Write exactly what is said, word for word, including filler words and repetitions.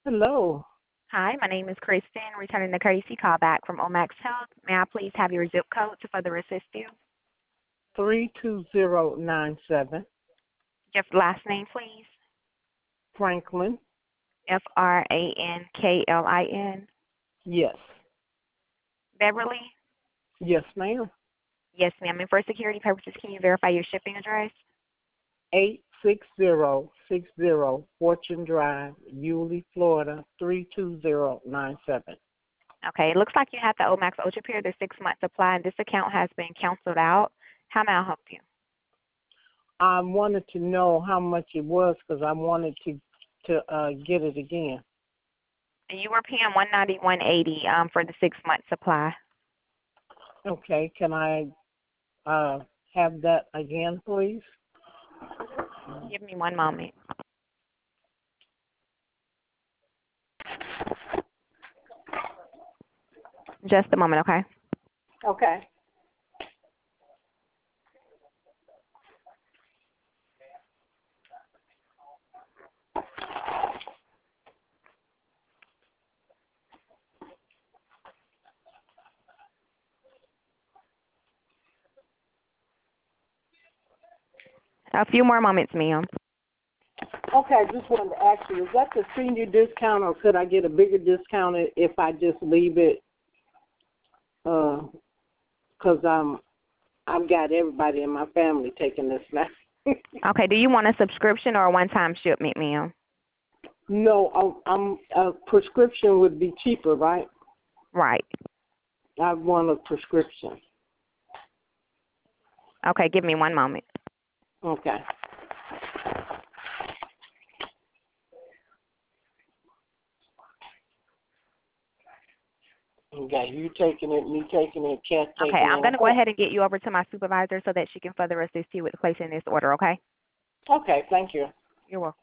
Hello, Hi, my name is Kristen, returning the courtesy call back from Omax Health. May I please have your zip code to further assist you? three two zero nine seven, Just last name, please. Franklin. F R A N K L I N. Yes. Beverly? Yes, ma'am. Yes, ma'am. And for security purposes, can you verify your shipping address? eight six zero six zero Fortune Drive, Yulee, Florida, three two zero nine seven. Okay, it looks like you have the Omax UltraPure, the six-month supply, and this account has been canceled out. How may I help you? I wanted to know how much it was because I wanted to to uh, get it again. And you were paying one ninety one eighty um for the six-month supply. Okay, can I uh, have that again, please? Give me one moment. Just a moment, okay? Okay. A few more moments, ma'am. Okay, I just wanted to ask you, is that the senior discount or could I get a bigger discount if I just leave it? Because um, I've got everybody in my family taking this now. Okay, do you want a subscription or a one-time shipment, ma'am? No, I'm, I'm, a prescription would be cheaper, right? Right. I want a prescription. Okay, give me one moment. Okay. Okay, you taking it, me taking it, Cat taking Okay, it. I'm going to go ahead and get you over to my supervisor so that she can further assist you with placing this order, okay? Okay, thank you. You're welcome.